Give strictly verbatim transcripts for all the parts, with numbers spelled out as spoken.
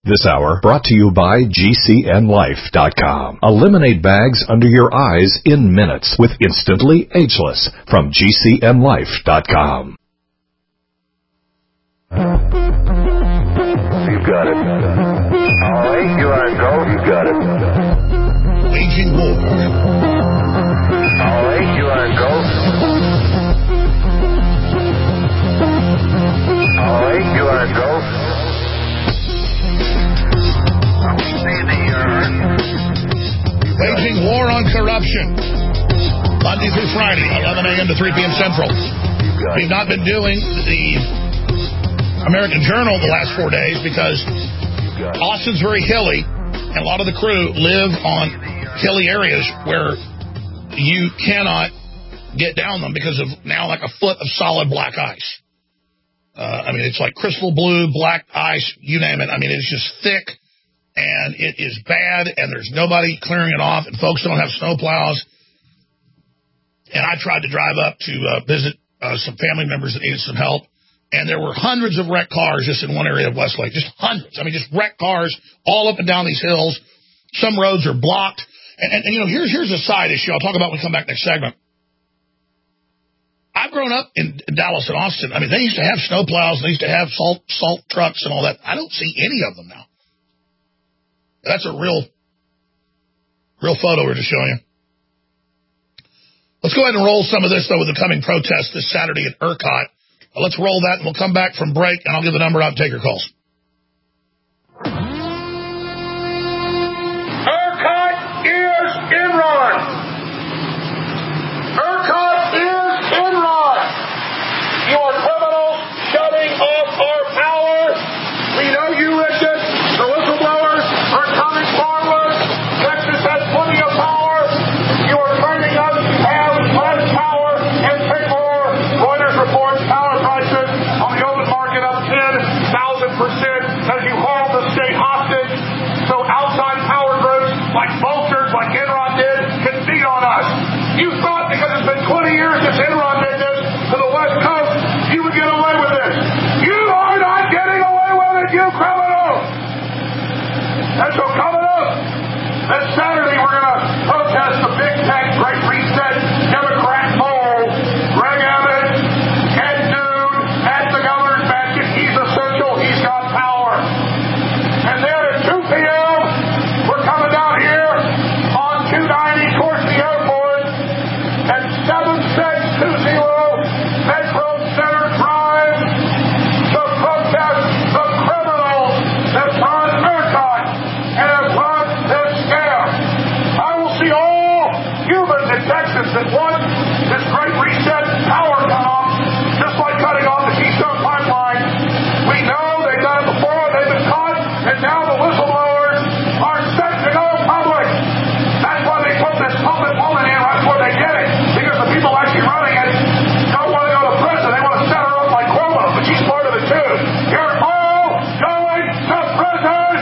This hour brought to you by G C N Life dot com. Eliminate bags under your eyes in minutes with Instantly Ageless from G C N Life dot com. You got it. All right, you are go. You got it. Waging war. All right, you are go. All right, you are go. Waging war on corruption. Monday through Friday, eleven a.m. to three p.m. Central. We've not been doing the American Journal the last four days because Austin's very hilly, and a lot of the crew live on hilly areas where you cannot get down them because of now like a foot of solid black ice. Uh, I mean, it's like crystal blue, black ice, you name it. I mean, it's just thick, and it is bad, and there's nobody clearing it off, and folks don't have snow plows. And I tried to drive up to uh, visit uh, some family members that needed some help, and there were hundreds of wrecked cars just in one area of Westlake, just hundreds. I mean, just wrecked cars all up and down these hills. Some roads are blocked. And, and, and you know, here's, here's a side issue I'll talk about when we come back next segment. I've grown up in Dallas and Austin. I mean, they used to have snow plows. They used to have salt salt trucks and all that. I don't see any of them now. That's a real, real photo we're just showing you. Let's go ahead and roll some of this, though, with the coming protest this Saturday at ERCOT. Uh, let's roll that, and we'll come back from break, and I'll give the number out and take your calls. ERCOT is Enron. ERCOT is Enron. You are criminals shutting off our power. We know you listen. The whistleblowers are coming forward. Texas has plenty of power. You are turning us to have less power and pay more. Reuters reports power prices on the open market up ten thousand percent as you hold the state hostage. So outside power groups like vultures, like Enron did, can beat on us. You thought because it's been twenty years since Enron did this to the West Coast, you would get away with this. You are not getting away with it, you criminals! And so coming up, this Saturday we're going to protest the big tech Great Reset Democrat mole, Greg Abbott, Ed Dude, at the governor's mansion. He's essential. He's got power. And then at two p.m., we're coming down here on two ninety towards the airport at seven six two zero Metro Center Drive to protest the criminals that run ERCOT and have run this scam. I will see all humans in Texas that want this Great Reset power cut off, just like cutting off the Keystone Pipeline. We know they've done it before, they've been caught, and now the whistleblowers are set to go public. That's why they put this puppet woman in right before they get it, because the people actually running it don't want to go to prison. They want to set her up like Cuomo, but she's part of it too. You're all going to prison!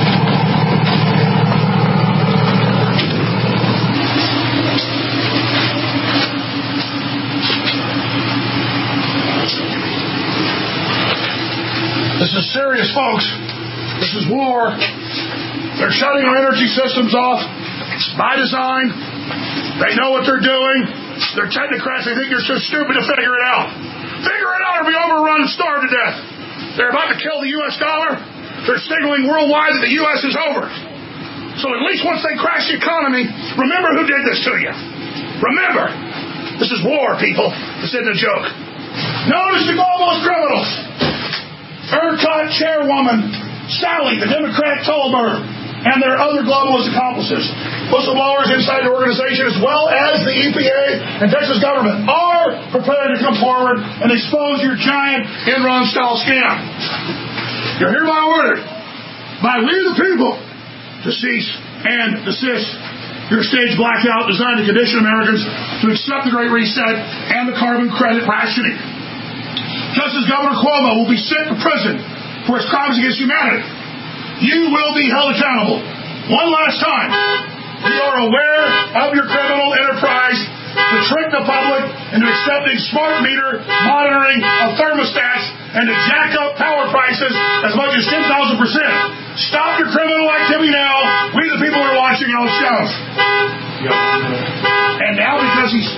This is serious, folks. This is war. They're shutting our energy systems off by design. They know what they're doing. They're technocrats. They think you're so stupid to figure it out. Figure it out or be overrun and starve to death. They're about to kill the U S dollar. They're signaling worldwide that the U S is over. So at least once they crash the economy, remember who did this to you. Remember. This is war, people. This isn't a joke. Notice the globalist criminals. ERCOT chairwoman Sally, the Democrat, told her, and their other globalist accomplices. Whistleblowers inside the organization, as well as the E P A and Texas government, are prepared to come forward and expose your giant Enron-style scam. You're hereby ordered by we the people to cease and desist your staged blackout designed to condition Americans to accept the Great Reset and the carbon credit rationing. Just as Governor Cuomo will be sent to prison for his crimes against humanity, you will be held accountable. One last time, we are aware of your criminal enterprise to trick the public into accepting smart meter monitoring of thermostats and to jack up power prices as much as ten thousand percent. Stop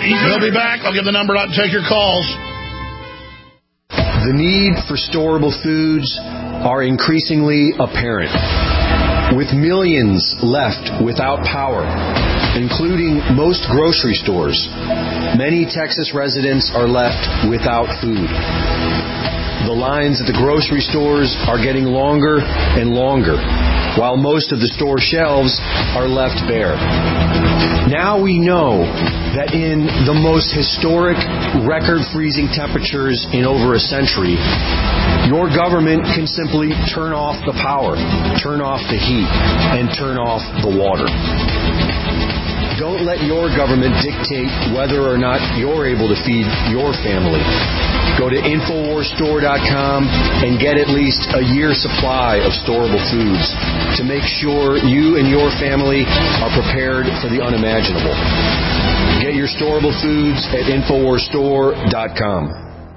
We'll be back. I'll give the number out and take your calls. The need for storable foods are increasingly apparent. With millions left without power, including most grocery stores, many Texas residents are left without food. The lines at the grocery stores are getting longer and longer, while most of the store shelves are left bare. Now we know that in the most historic record-freezing temperatures in over a century, your government can simply turn off the power, turn off the heat, and turn off the water. Don't let your government dictate whether or not you're able to feed your family. Go to Infowars Store dot com and get at least a year's supply of storable foods to make sure you and your family are prepared for the unimaginable. Get your storable foods at Infowars Store dot com.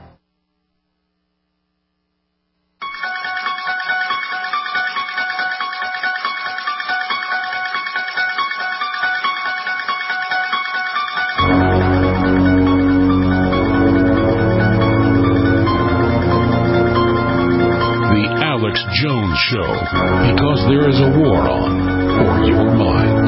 Jones Show, because there is a war on for your mind.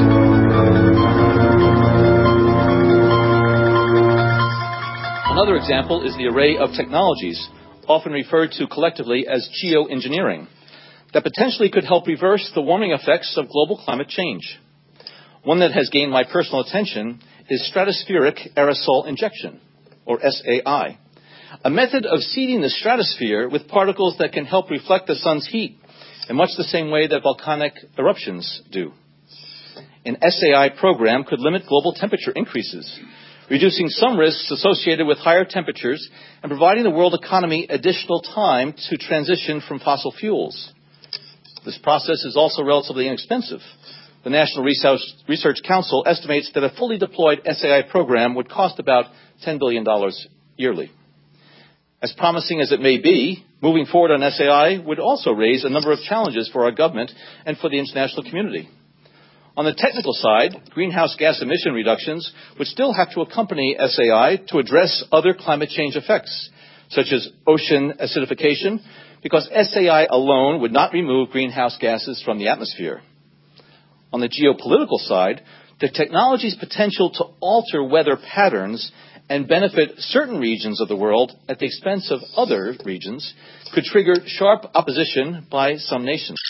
Another example is the array of technologies, often referred to collectively as geoengineering, that potentially could help reverse the warming effects of global climate change. One that has gained my personal attention is stratospheric aerosol injection, or S A I. A method of seeding the stratosphere with particles that can help reflect the sun's heat in much the same way that volcanic eruptions do. An S A I program could limit global temperature increases, reducing some risks associated with higher temperatures and providing the world economy additional time to transition from fossil fuels. This process is also relatively inexpensive. The National Research Council estimates that a fully deployed S A I program would cost about ten billion dollars yearly. As promising as it may be, moving forward on S A I would also raise a number of challenges for our government and for the international community. On the technical side, greenhouse gas emission reductions would still have to accompany S A I to address other climate change effects, such as ocean acidification, because S A I alone would not remove greenhouse gases from the atmosphere. On the geopolitical side, the technology's potential to alter weather patterns and benefit certain regions of the world at the expense of other regions could trigger sharp opposition by some nations.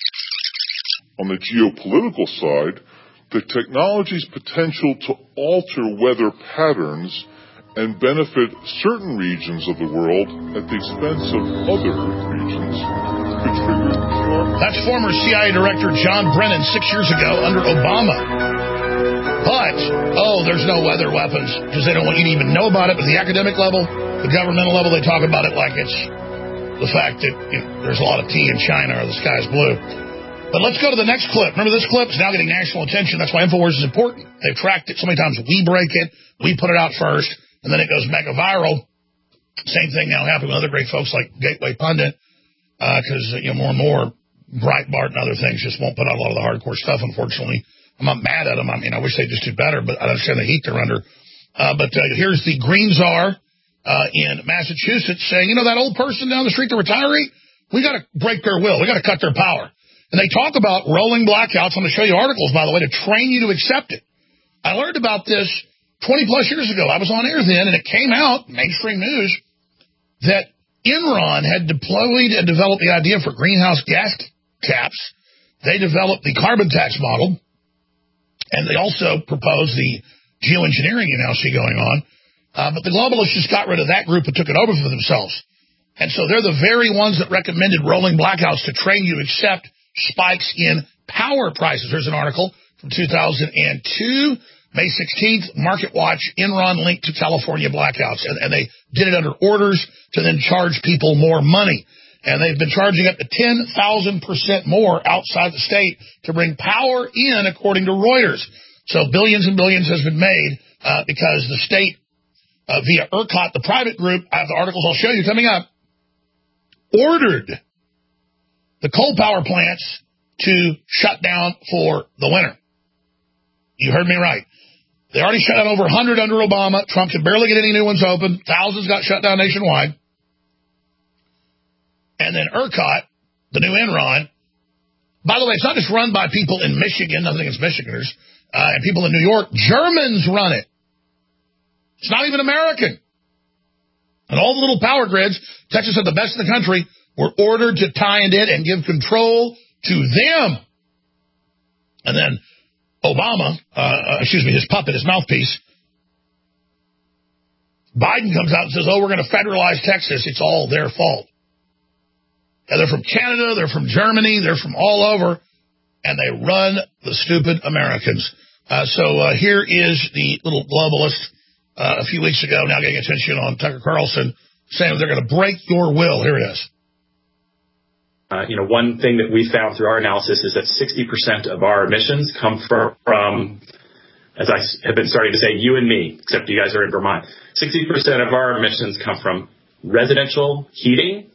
On the geopolitical side, the technology's potential to alter weather patterns and benefit certain regions of the world at the expense of other regions could trigger sharp... That's former C I A Director John Brennan six years ago under Obama. But, oh, there's no weather weapons because they don't want you to even know about it. But at the academic level, the governmental level, they talk about it like it's the fact that you know, there's a lot of tea in China or the sky's blue. But let's go to the next clip. Remember, this clip is now getting national attention. That's why InfoWars is important. They've tracked it so many times. We break it. We put it out first. And then it goes mega viral. Same thing now happening with other great folks like Gateway Pundit because uh, you know more and more Breitbart and other things just won't put out a lot of the hardcore stuff, unfortunately. I'm not mad at them. I mean, I wish they just did better, but I understand the heat they're under. Uh, but uh, here's the Green Czar uh, in Massachusetts saying, you know, that old person down the street, the retiree, we got to break their will. We got to cut their power. And they talk about rolling blackouts. I'm going to show you articles, by the way, to train you to accept it. I learned about this twenty-plus years ago. I was on air then, and it came out, mainstream news, that Enron had deployed and developed the idea for greenhouse gas caps. They developed the carbon tax model. And they also proposed the geoengineering you now see going on. Uh, but the globalists just got rid of that group and took it over for themselves. And so they're the very ones that recommended rolling blackouts to train you to accept spikes in power prices. There's an article from two thousand two, May sixteenth, MarketWatch, Enron linked to California blackouts. And, and they did it under orders to then charge people more money. And they've been charging up to ten thousand percent more outside the state to bring power in, according to Reuters. So billions and billions has been made uh, because the state, uh, via ERCOT, the private group, I have the articles I'll show you coming up, ordered the coal power plants to shut down for the winter. You heard me right. They already shut down over one hundred under Obama. Trump could barely get any new ones open. Thousands got shut down nationwide. And then ERCOT, the new Enron. By the way, it's not just run by people in Michigan, nothing against Michiganders, uh, and people in New York. Germans run it. It's not even American. And all the little power grids, Texas had the best in the country, were ordered to tie into it and give control to them. And then Obama, uh, excuse me, his puppet, his mouthpiece, Biden comes out and says, oh, we're going to federalize Texas. It's all their fault. And they're from Canada, they're from Germany, they're from all over, and they run the stupid Americans. Uh, so uh, here is the little globalist uh, a few weeks ago, now getting attention on Tucker Carlson, saying they're going to break your will. Here it is. Uh, you know, one thing that we found through our analysis is that sixty percent of our emissions come from, from, as I have been starting to say, you and me, except you guys are in Vermont. sixty percent of our emissions come from residential heating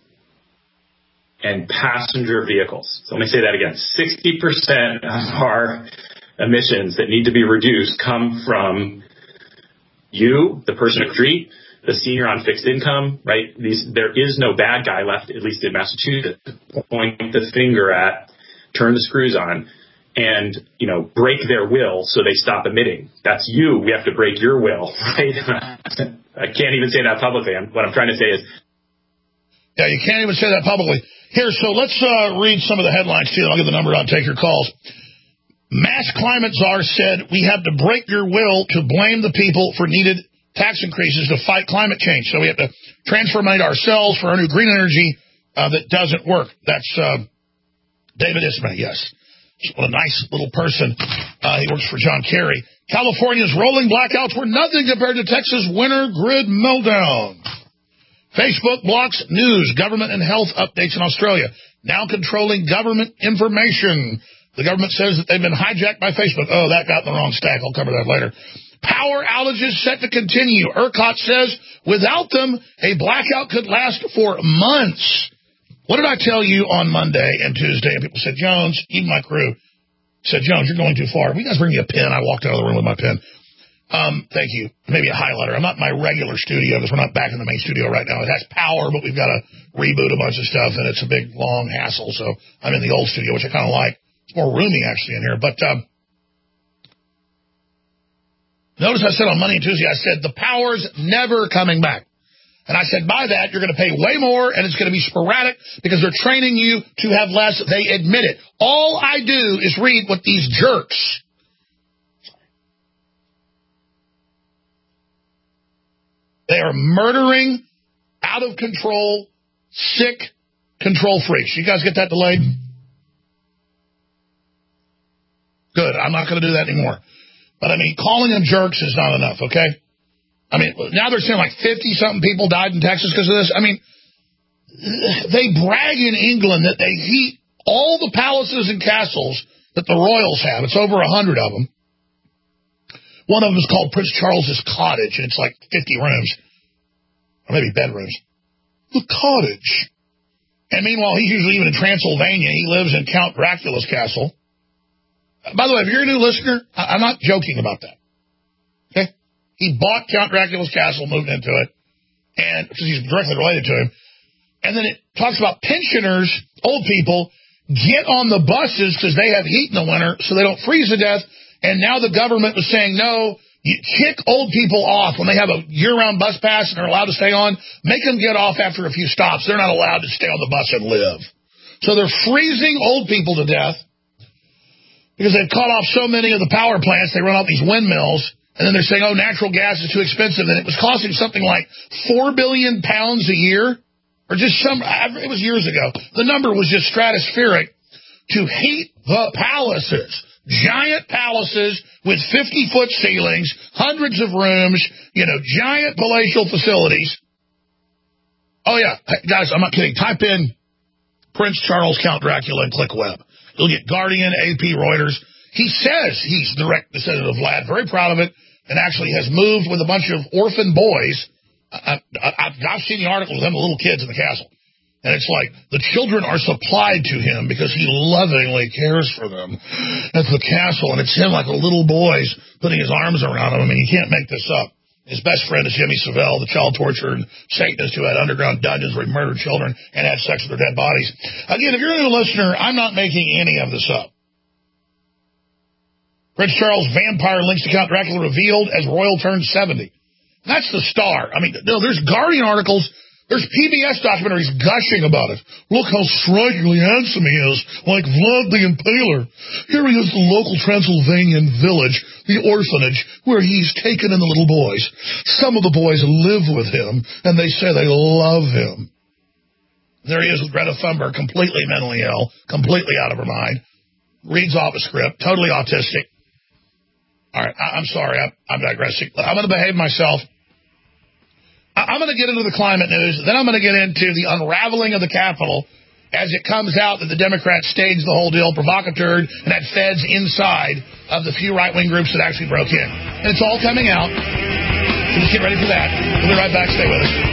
and passenger vehicles. So let me say that again. sixty percent of our emissions that need to be reduced come from you, the person in the street, the senior on fixed income, right? These, there is no bad guy left, at least in Massachusetts, to point the finger at, turn the screws on, and, you know, break their will so they stop emitting. That's you. We have to break your will, right? I can't even say that publicly. What I'm trying to say is... Yeah, you can't even say that publicly. Here, so let's uh, read some of the headlines, too. I'll give the number out and take your calls. Mass climate czar said we have to break your will to blame the people for needed tax increases to fight climate change. So we have to transfer money to ourselves for our new green energy uh, that doesn't work. That's uh, David Ismay, yes. What a nice little person. Uh, he works for John Kerry. California's rolling blackouts were nothing compared to Texas' winter grid meltdown. Facebook blocks news, government, and health updates in Australia, now controlling government information. The government says that they've been hijacked by Facebook. Oh, that got in the wrong stack. I'll cover that later. Power outages set to continue. ERCOT says without them, a blackout could last for months. What did I tell you on Monday and Tuesday? And people said, Jones, even my crew said, Jones, you're going too far. Will you guys bring me a pen? I walked out of the room with my pen. Um, thank you. Maybe a highlighter. I'm not in my regular studio because we're not back in the main studio right now. It has power, but we've got to reboot a bunch of stuff, and it's a big, long hassle. So I'm in the old studio, which I kind of like. It's more roomy, actually, in here. But um, notice I said on Monday and Tuesday, I said the power's never coming back. And I said, by that, you're going to pay way more, and it's going to be sporadic because they're training you to have less. They admit it. All I do is read what these jerks... They are murdering, out of control, sick control freaks. You guys get that delayed? Good. I'm not going to do that anymore. But, I mean, calling them jerks is not enough, okay? I mean, now they're saying like fifty-something people died in Texas because of this. I mean, they brag in England that they heat all the palaces and castles that the royals have. It's over a hundred of them. One of them is called Prince Charles's Cottage, and it's like fifty rooms, or maybe bedrooms. The cottage. And meanwhile, he's usually even in Transylvania. He lives in Count Dracula's castle. By the way, if you're a new listener, I'm not joking about that. Okay? He bought Count Dracula's castle, moved into it, and because he's directly related to him. And then it talks about pensioners, old people, get on the buses because they have heat in the winter so they don't freeze to death. And now the government was saying, no, you kick old people off when they have a year-round bus pass and are allowed to stay on. Make them get off after a few stops. They're not allowed to stay on the bus and live. So they're freezing old people to death because they've cut off so many of the power plants. They run out these windmills, and then they're saying, oh, natural gas is too expensive. And it was costing something like four billion pounds a year, or just some, it was years ago. The number was just stratospheric to heat the palaces. Giant palaces with fifty-foot ceilings, hundreds of rooms, you know, giant palatial facilities. Oh, yeah. Guys, I'm not kidding. Type in Prince Charles, Count Dracula, and click web. You'll get Guardian, A P, Reuters. He says he's direct descendant of Vlad, very proud of it, and actually has moved with a bunch of orphan boys. I, I, I've seen the articles of them, the little kids in the castle. And it's like the children are supplied to him because he lovingly cares for them at the castle. And it's him like a little boy's putting his arms around him. I mean, you can't make this up. His best friend is Jimmy Savile, the child torturer and Satanist who had underground dungeons where he murdered children and had sex with their dead bodies. Again, if you're a new listener, I'm not making any of this up. Prince Charles' vampire links to Count Dracula revealed as royal turned seventy. That's the star. I mean, no, there's Guardian articles. There's P B S documentaries gushing about it. Look how strikingly handsome he is, like Vlad the Impaler. Here he is, the local Transylvanian village, the orphanage, where he's taken in the little boys. Some of the boys live with him, and they say they love him. There he is with Greta Thunberg, completely mentally ill, completely out of her mind. Reads off a script, totally autistic. All right, I- I'm sorry, I'm, I'm digressing. I'm going to behave myself. I'm going to get into the climate news, then I'm going to get into the unraveling of the Capitol as it comes out that the Democrats staged the whole deal, provocateur, and had feds inside of the few right-wing groups that actually broke in. And it's all coming out. So just get ready for that. We'll be right back. Stay with us.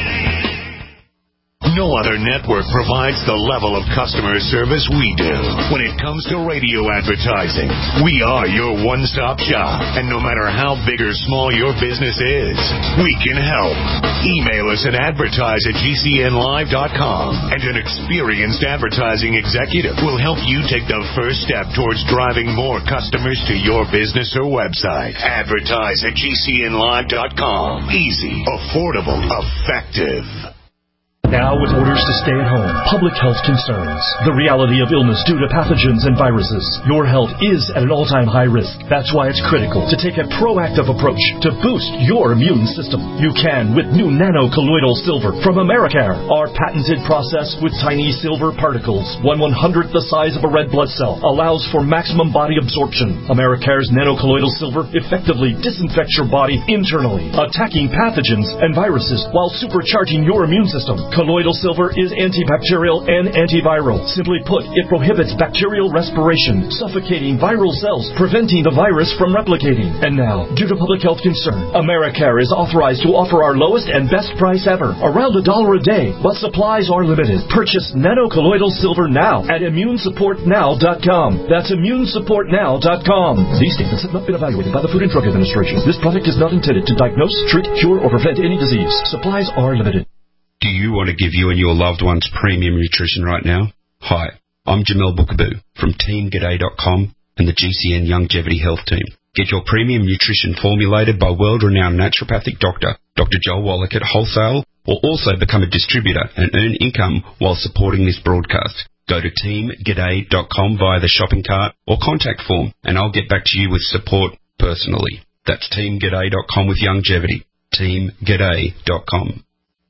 No other network provides the level of customer service we do. When it comes to radio advertising, we are your one-stop shop. And no matter how big or small your business is, we can help. Email us at advertise at G C N live dot com, and an experienced advertising executive will help you take the first step towards driving more customers to your business or website. Advertise at G C N live dot com. Easy, affordable, effective. Now with orders to stay at home, public health concerns, the reality of illness due to pathogens and viruses, your health is at an all-time high risk. That's why it's critical to take a proactive approach to boost your immune system. You can with new nano-colloidal silver from Americare. Our patented process with tiny silver particles, one one-hundredth the size of a red blood cell, allows for maximum body absorption. Americare's nano-colloidal silver effectively disinfects your body internally, attacking pathogens and viruses while supercharging your immune system. Colloidal silver is antibacterial and antiviral. Simply put, it prohibits bacterial respiration, suffocating viral cells, preventing the virus from replicating. And now, due to public health concern, Americare is authorized to offer our lowest and best price ever, around a dollar a day, but supplies are limited. Purchase nano-colloidal silver now at immune support now dot com. That's immune support now dot com. These statements have not been evaluated by the Food and Drug Administration. This product is not intended to diagnose, treat, cure, or prevent any disease. Supplies are limited. Do you want to give you and your loved ones premium nutrition right now? Hi, I'm Jamel Bookaboo from team g'day dot com and the G C N Longevity Health Team. Get your premium nutrition formulated by world-renowned naturopathic doctor, Doctor Joel Wallach at wholesale, or also become a distributor and earn income while supporting this broadcast. Go to team g'day dot com via the shopping cart or contact form, and I'll get back to you with support personally. That's team g'day dot com with longevity. team g'day dot com.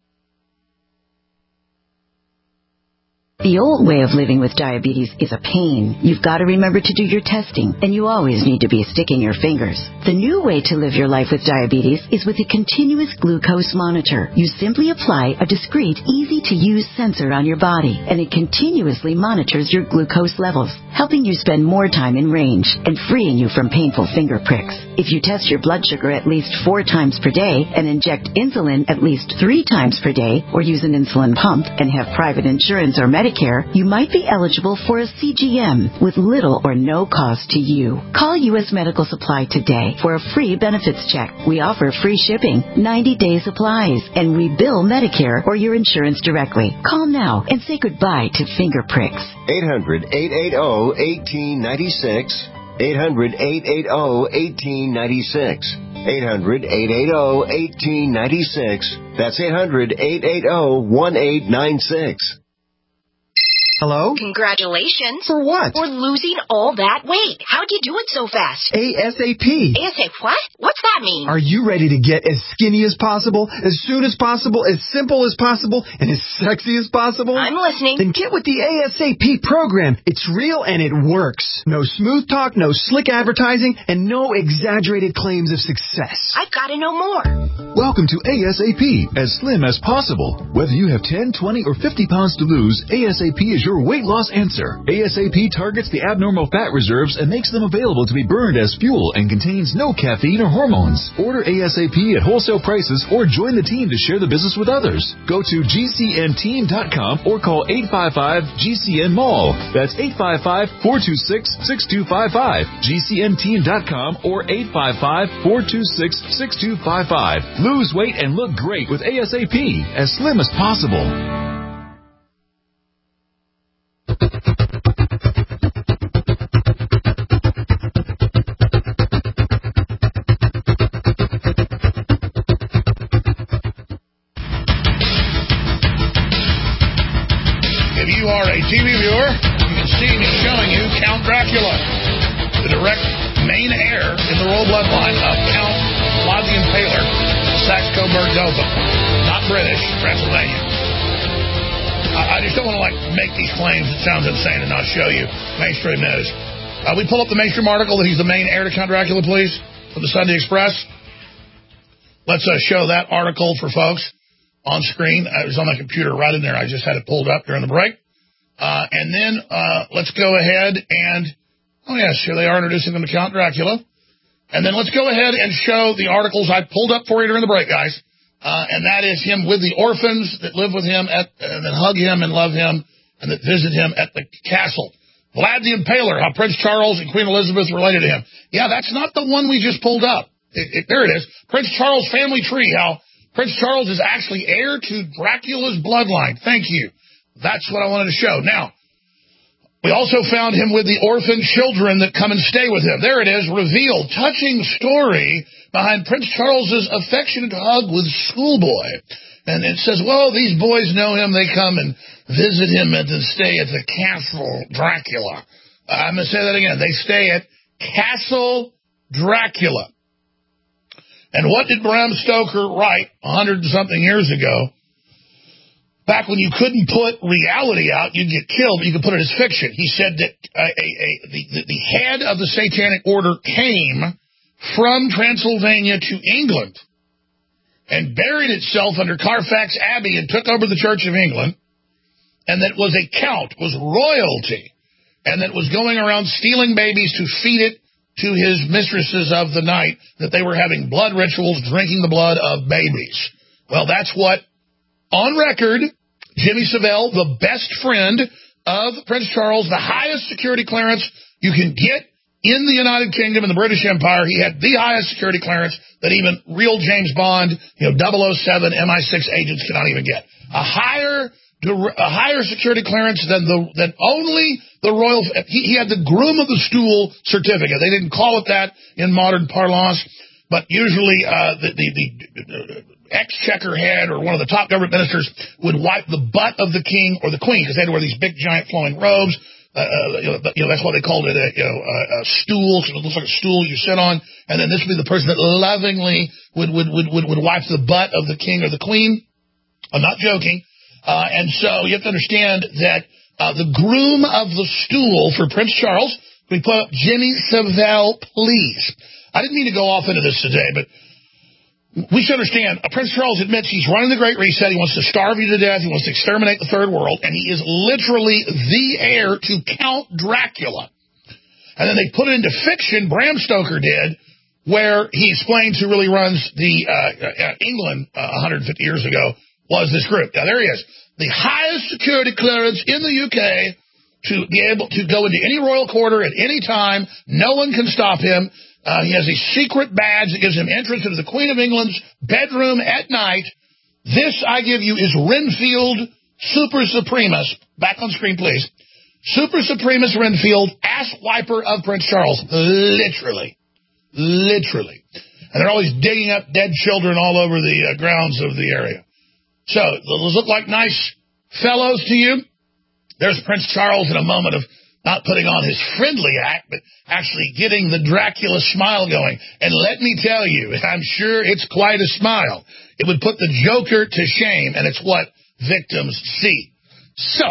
The old way of living with diabetes is a pain. You've got to remember to do your testing, and you always need to be sticking your fingers. The new way to live your life with diabetes is with a continuous glucose monitor. You simply apply a discreet, easy-to-use sensor on your body, and it continuously monitors your glucose levels, helping you spend more time in range and freeing you from painful finger pricks. If you test your blood sugar at least four times per day and inject insulin at least three times per day, or use an insulin pump and have private insurance or Medicare, you might be eligible for a C G M with little or no cost to you. Call U S Medical Supply today for a free benefits check. We offer free shipping, ninety-day supplies, and we bill Medicare or your insurance directly. Call now and say goodbye to finger pricks. eight hundred, eight eight zero, one eight nine six. eight hundred, eight eight zero, one eight nine six. eight hundred, eight eight zero, one eight nine six. That's eight hundred, eight eight zero, one eight nine six. Hello? Congratulations. For what? For losing all that weight. How'd you do it so fast? ASAP. ASAP what? What's that mean? Are you ready to get as skinny as possible, as soon as possible, as simple as possible, and as sexy as possible? I'm listening. Then get with the ASAP program. It's real and it works. No smooth talk, no slick advertising, and no exaggerated claims of success. I've got to know more. Welcome to ASAP, as slim as possible. Whether you have ten, twenty, or fifty pounds to lose, ASAP is your your weight loss answer. ASAP targets the abnormal fat reserves and makes them available to be burned as fuel and contains no caffeine or hormones. Order ASAP at wholesale prices or join the team to share the business with others. Go to G C N team dot com or call eight five five G C N mall. That's eight five five, four two six, six two five five. G C N team dot com or eight five five, four two six, six two five five. Lose weight and look great with ASAP, as slim as possible. If you are a T V viewer, you can see me showing you Count Dracula, the direct main heir in the royal bloodline of Count Vlad the Impaler, Saxe-Coburg-Gotha, not British, Transylvania. I, I just don't want to like make these claims. It sounds insane and not show you mainstream news. Uh, we pull up the mainstream article that he's the main heir to Count Dracula, please, from the Sunday Express. Let's uh, show that article for folks on screen. Uh, it was on my computer right in there. I just had it pulled up during the break. Uh, and then uh, let's go ahead and, oh yes, here they are introducing them to Count Dracula. And then let's go ahead and show the articles I pulled up for you during the break, guys. Uh, and that is him with the orphans that live with him at, and that hug him and love him and that visit him at the castle. Vlad the Impaler, how Prince Charles and Queen Elizabeth related to him. Yeah, that's not the one we just pulled up. It, it, there it is. Prince Charles family tree, how Prince Charles is actually heir to Dracula's bloodline. Thank you. That's what I wanted to show. Now, we also found him with the orphan children that come and stay with him. There it is, revealed. Touching story behind Prince Charles's affectionate hug with schoolboy. And it says, well, these boys know him. They come and visit him and stay at the Castle Dracula. Uh, I'm going to say that again. They stay at Castle Dracula. And what did Bram Stoker write a hundred and something years ago? Back when you couldn't put reality out, you'd get killed. You could put it as fiction. He said that a, a, a, the, the head of the Satanic Order came from Transylvania to England and buried itself under Carfax Abbey and took over the Church of England, and that was a count, was royalty, and that was going around stealing babies to feed it to his mistresses of the night, that they were having blood rituals, drinking the blood of babies. Well, that's what, on record, Jimmy Savile, the best friend of Prince Charles, the highest security clearance you can get in the United Kingdom and the British Empire. He had the highest security clearance that even real James Bond, you know, double oh seven M I six agents cannot even get. A higher a higher security clearance than the than only the royal. He, he had the groom of the stool certificate. They didn't call it that in modern parlance, but usually uh, the the, the uh, exchequer head or one of the top government ministers would wipe the butt of the king or the queen, because they had to wear these big giant flowing robes. Uh, uh, you, know, you know, that's why they called it a, you know, a, a stool. So it looks like a stool you sit on, and then this would be the person that lovingly would would would would, would wipe the butt of the king or the queen. I'm not joking. Uh, and so you have to understand that uh, the groom of the stool for Prince Charles, can we put up Jimmy Savile, please? I didn't mean to go off into this today, but we should understand, uh, Prince Charles admits he's running the Great Reset. He wants to starve you to death. He wants to exterminate the Third World, and he is literally the heir to Count Dracula. And then they put it into fiction, Bram Stoker did, where he explains who really runs the uh, uh, England uh, one hundred fifty years ago was this group. Now, there he is. The highest security clearance in the U K to be able to go into any royal quarter at any time. No one can stop him. Uh, he has a secret badge that gives him entrance into the Queen of England's bedroom at night. This, I give you, is Renfield Super Supremus. Back on screen, please. Super Supremus Renfield, ass wiper of Prince Charles. Literally. Literally. And they're always digging up dead children all over the uh, grounds of the area. So, those look like nice fellows to you. There's Prince Charles in a moment of not putting on his friendly act, but actually getting the Dracula smile going. And let me tell you, I'm sure it's quite a smile. It would put the Joker to shame, and it's what victims see. So,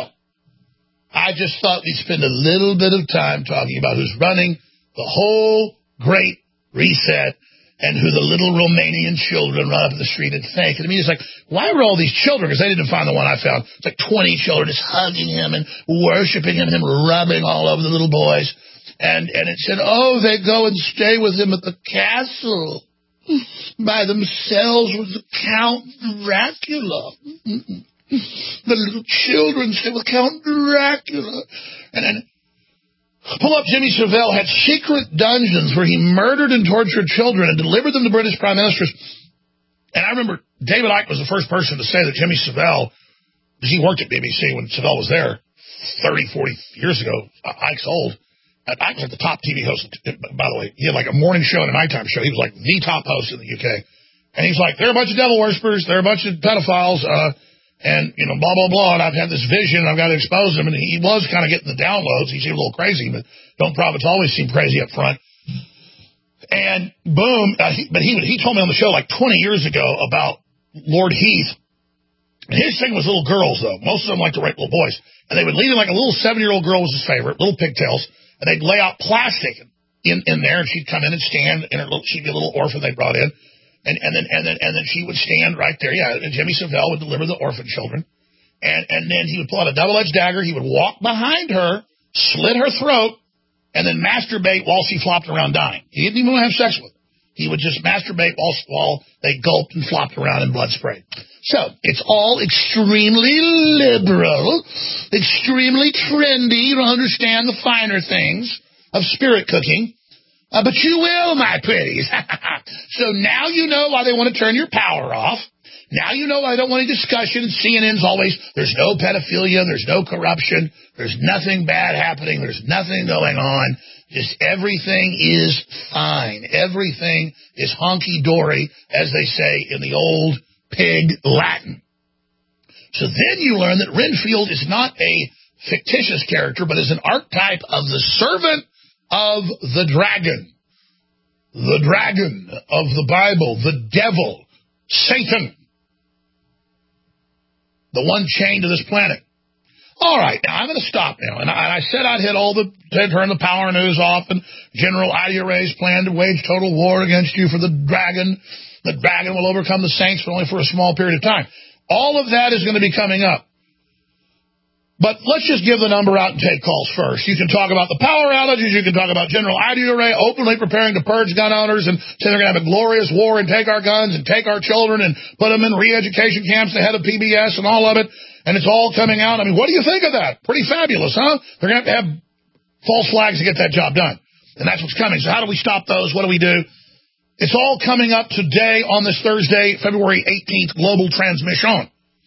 I just thought we'd spend a little bit of time talking about who's running the whole Great Reset and who the little Romanian children run up in the street and thank. And to me, it's like, why were all these children? Because they didn't find the one I found. It's like twenty children just hugging him and worshiping him, and him rubbing all over the little boys. And, and it said, oh, they go and stay with him at the castle by themselves with the Count Dracula. Mm-mm. The little children stay with Count Dracula. And then pull up Jimmy Savile had secret dungeons where he murdered and tortured children and delivered them to British prime ministers. And I remember David Icke was the first person to say that Jimmy Savile, because he worked at B B C when Savile was there thirty, forty years ago. Ike's old. Ike was like the top T V host, by the way. He had like a morning show and a nighttime show. He was like the top host in the U K. And he's like, they're a bunch of devil worshippers. They're a bunch of pedophiles. Uh, and, you know, blah, blah, blah. And I've had this vision. I've got to expose them. And he was kind of getting the downloads. He seemed a little crazy, but don't prophets always seem crazy up front. And boom. Uh, he, but he, he told me on the show like twenty years ago about Lord Heath. His thing was little girls, though. Most of them like to rape little boys. And they would lead him like a little seven-year-old girl was his favorite, little pigtails. And they'd lay out plastic in, in there, and she'd come in and stand in her little, she'd be a little orphan they brought in. And, and then, and then, and then she would stand right there. Yeah. And Jimmy Savile would deliver the orphan children. And, and then he would pull out a double-edged dagger. He would walk behind her, slit her throat, and then masturbate while she flopped around dying. He didn't even want to have sex with her. He would just masturbate while, while they gulped and flopped around and blood sprayed. So, it's all extremely liberal, extremely trendy. You don't understand the finer things of spirit cooking. Uh, but you will, my pretties. So now you know why they want to turn your power off. Now you know why they don't want any discussion. C N N's always, there's no pedophilia, there's no corruption, there's nothing bad happening, there's nothing going on. Just everything is fine. Everything is honky-dory, as they say in the old pig Latin. So then you learn that Renfield is not a fictitious character, but is an archetype of the servant of the dragon. The dragon of the Bible, the devil, Satan, the one chained to this planet. All right, now I'm going to stop now. And I, I said I'd hit all the, turn the power news off, and General Idiaré's plan to wage total war against you for the dragon. The dragon will overcome the saints, but only for a small period of time. All of that is going to be coming up. But let's just give the number out and take calls first. You can talk about the power outages. You can talk about General Idiaré openly preparing to purge gun owners and say they're going to have a glorious war and take our guns and take our children and put them in re-education camps, the head of P B S and all of it. And it's all coming out. I mean, what do you think of that? Pretty fabulous, huh? They're going to have to have false flags to get that job done. And that's what's coming. So how do we stop those? What do we do? It's all coming up today on this Thursday, February eighteenth, Global Transmission.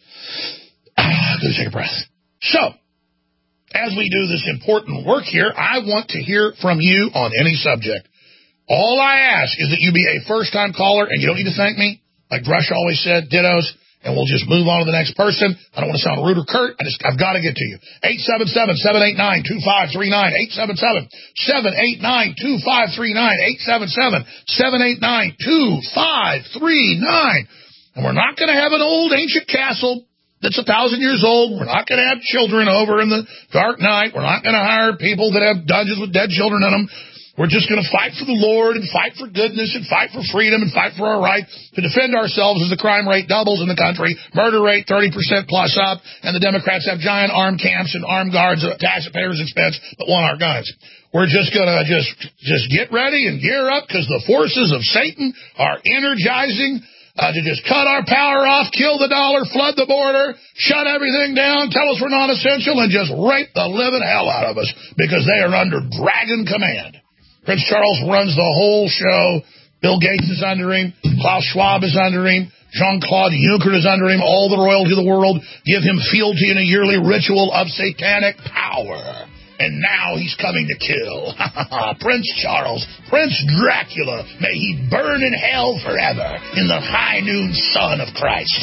Ah, go take a breath. So, as we do this important work here, I want to hear from you on any subject. All I ask is that you be a first-time caller, and you don't need to thank me, like Brush always said, dittos, and we'll just move on to the next person. I don't want to sound rude or curt. I just, I've got to get to you. eight seven seven, seven eight nine, two five three nine, eight seven seven, seven eight nine, two five three nine, eight seven seven, seven eight nine, two five three nine. And we're not going to have an old ancient castle that's a thousand years old. We're not going to have children over in the dark night. We're not going to hire people that have dungeons with dead children in them. We're just going to fight for the Lord and fight for goodness and fight for freedom and fight for our right to defend ourselves as the crime rate doubles in the country, murder rate thirty percent plus up, and the Democrats have giant armed camps and armed guards at taxpayers' expense that want our guns. We're just going to just just get ready and gear up because the forces of Satan are energizing Uh, to just cut our power off, kill the dollar, flood the border, shut everything down, tell us we're non-essential, and just rape the living hell out of us because they are under dragon command. Prince Charles runs the whole show. Bill Gates is under him. Klaus Schwab is under him. Jean-Claude Juncker is under him. All the royalty of the world give him fealty in a yearly ritual of satanic power. And now he's coming to kill. Prince Charles, Prince Dracula, may he burn in hell forever in the high noon sun of Christ.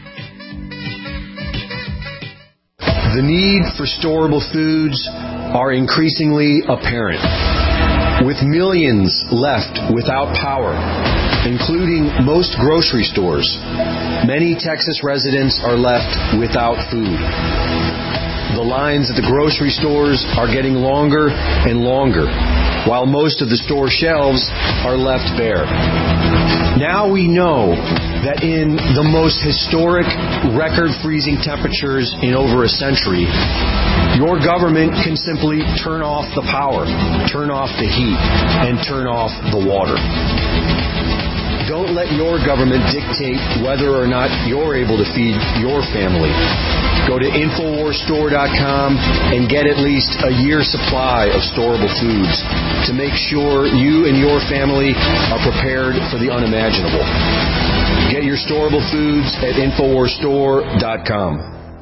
The need for storable foods are increasingly apparent. With millions left without power, including most grocery stores, many Texas residents are left without food. The lines at the grocery stores are getting longer and longer, while most of the store shelves are left bare. Now we know that in the most historic record-freezing temperatures in over a century, your government can simply turn off the power, turn off the heat, and turn off the water. Don't let your government dictate whether or not you're able to feed your family. Go to Infowars Store dot com and get at least a year's supply of storable foods to make sure you and your family are prepared for the unimaginable. Get your storable foods at Infowars Store dot com.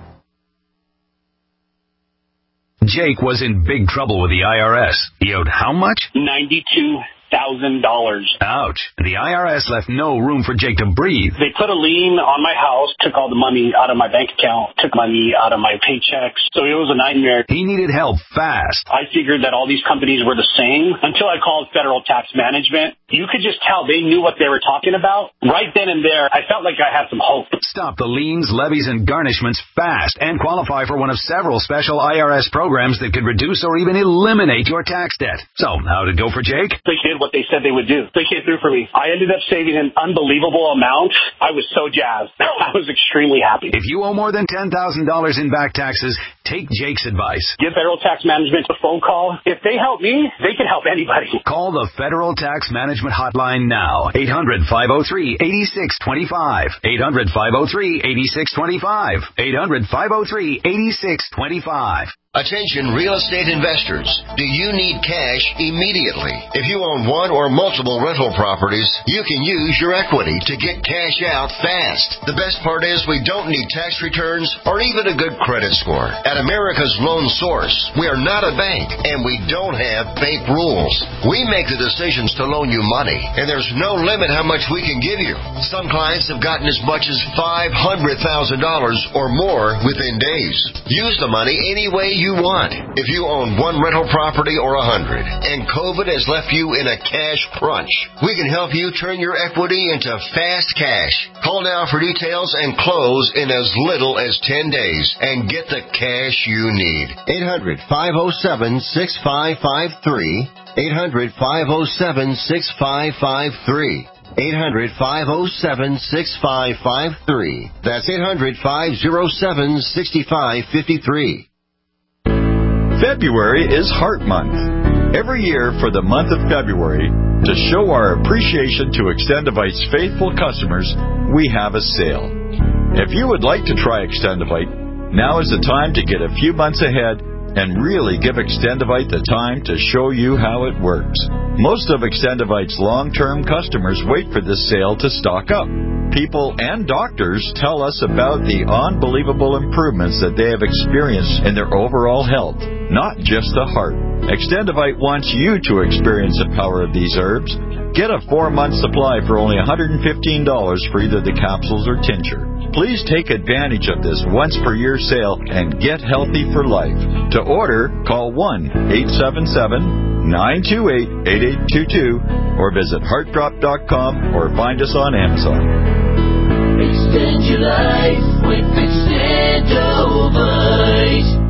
Jake was in big trouble with the I R S. He owed how much? ninety-two thousand dollars. Ouch. The I R S left no room for Jake to breathe. They put a lien on my house, took all the money out of my bank account, took money out of my paychecks. So it was a nightmare. He needed help fast. I figured that all these companies were the same until I called Federal Tax Management. You could just tell they knew what they were talking about. Right then and there, I felt like I had some hope. Stop the liens, levies, and garnishments fast and qualify for one of several special I R S programs that could reduce or even eliminate your tax debt. So, how'd it go for Jake? They did what they said they would do. They came through for me. I ended up saving an unbelievable amount. I was so jazzed. I was extremely happy. If you owe more than ten thousand dollars in back taxes, take Jake's advice. Give Federal Tax Management a phone call. If they help me, they can help anybody. Call the Federal Tax Management Hotline now. eight hundred, five oh three, eight six two five. eight hundred, five oh three, eight six two five. eight hundred, five oh three, eight six two five. Attention real estate investors. Do you need cash immediately? If you own one or multiple rental properties, you can use your equity to get cash out fast. The best part is we don't need tax returns or even a good credit score. At America's Loan Source, we are not a bank and we don't have bank rules. We make the decisions to loan you money, and there's no limit how much we can give you. Some clients have gotten as much as five hundred thousand dollars or more within days. Use the money any way you you want. If you own one rental property or a hundred, and COVID has left you in a cash crunch, we can help you turn your equity into fast cash. Call now for details and close in as little as ten days and get the cash you need. eight hundred, five oh seven, six five five three. eight hundred, five oh seven, six five five three. eight hundred, five oh seven, six five five three. That's eight hundred, five oh seven, six five five three. February is Heart Month. Every year for the month of February, to show our appreciation to Extendivite's faithful customers, we have a sale. If you would like to try Extendivite, now is the time to get a few months ahead and really give Extendivite the time to show you how it works. Most of Extendivite's long-term customers wait for this sale to stock up. People and doctors tell us about the unbelievable improvements that they have experienced in their overall health, not just the heart. Extendivite wants you to experience the power of these herbs. Get a four-month supply for only one hundred fifteen dollars for either the capsules or tincture. Please take advantage of this once-per-year sale and get healthy for life. To order, call one eight seven seven, nine two eight, eight eight two two or visit heart drop dot com or find us on Amazon. Extend your life with Extendovite.